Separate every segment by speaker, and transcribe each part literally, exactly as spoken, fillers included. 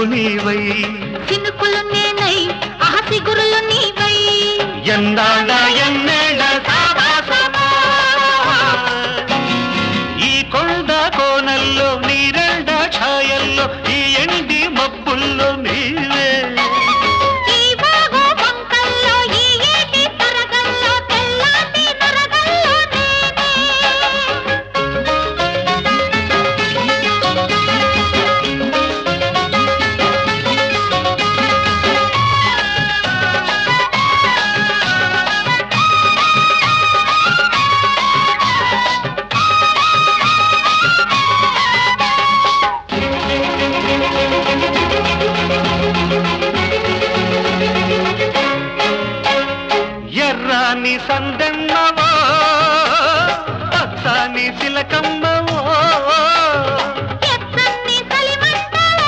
Speaker 1: నీవై
Speaker 2: చినుకులు నేనై ఆహ సిగురులు నీవై
Speaker 1: ఎన్నాళ్ళ ఎన్నేళ్ళ సావాసమా ఈ కొండ కోనల్లో నీరెండ ఛాయల్లో ఈ ఎండి మబ్బుల్లో నీవే
Speaker 2: ఈ బాగు వంకల్లో ఈ ఏటి తరగల్లో తెల్లాటి నరగల్లో నేనే
Speaker 1: ఎర్రాని సందెమ్మవో పచ్చాని చిలకమ్మవో
Speaker 2: ఎత్తన్ని సలిమంటలో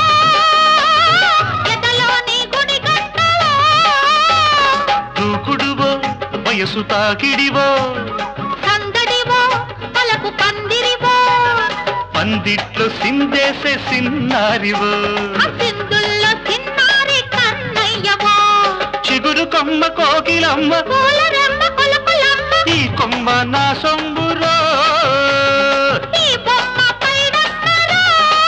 Speaker 2: ఎదలోని గుడిగంటలో
Speaker 1: దూకుడువో వయసు తాకిడివో
Speaker 2: సందడివో పలకు పందిరివో
Speaker 1: పందిట్లో సిందేసే సిన్నారివో
Speaker 2: ఆ సింధుల్లో చిన్నారి కన్నయ్యవో
Speaker 1: చిగురు కొమ్మ కోకిలమ్మ
Speaker 2: పూలరమ్మ కొలుకులమ్మ
Speaker 1: ఈ కొమ్మ నా సొంబురో
Speaker 2: ఈ బొమ్మ పైడమ్మలో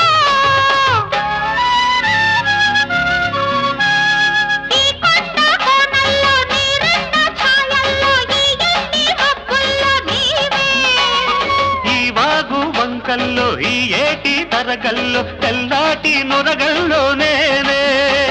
Speaker 2: ఈ కొండ కోనల్లో నీరెండ ఛాయల్లో ఈ ఎండి మబ్బుల్లో నీవే
Speaker 1: ఈ వాగు వంకల్లో ఈ ఏటి తరగల్లో తెల్లాటి నొరగల్లో నేనే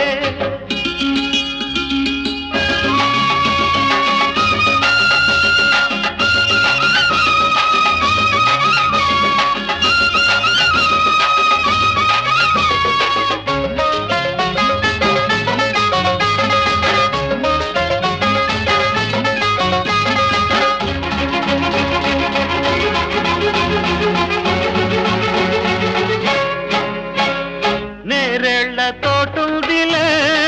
Speaker 1: నేరేళ్ల తోటుందిలే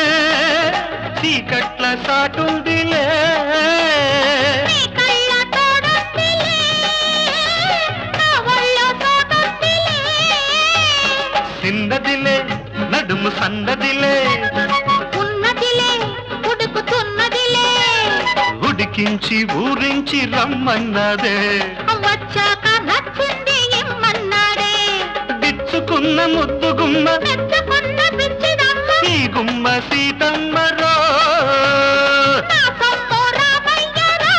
Speaker 1: చీకట్ల సాటుందిలే
Speaker 2: నీ కళ్ళ తోడుందిలే నా ఒళ్ళో తోడుందిలే
Speaker 1: చిన్నదిలే నడుము సన్నదిలే
Speaker 2: ఉన్నదిలే ఉడుకుతున్నదిలే
Speaker 1: ఉడికించి ఊరించి రమ్మన్నదే
Speaker 2: వచ్చాక నచ్చింది ఇమ్మన్నాడే
Speaker 1: బిచ్చుకున్న ముద్దు గుమ్మ
Speaker 2: మెచ్చుకున్న పిచ్చిదమ్మ
Speaker 1: ఈ గుమ్మ సీతమ్మరో
Speaker 2: నా సొమ్ము రామయ్యరా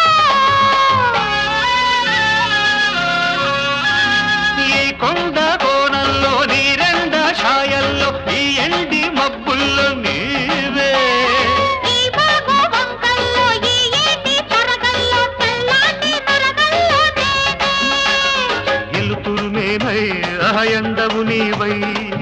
Speaker 1: ఈ కొండ కోణంలో నీరెండ ఛాయల్లో ఈ ఎండి మబ్బుల్లో నీవే
Speaker 2: ఈ బాగు వంకల్లో ఈ ఏటి తరగల్లో తెల్లాటి నరగల్లో నేనే
Speaker 1: ఎలుతురు నేనై ఆ ఎండవు నీవై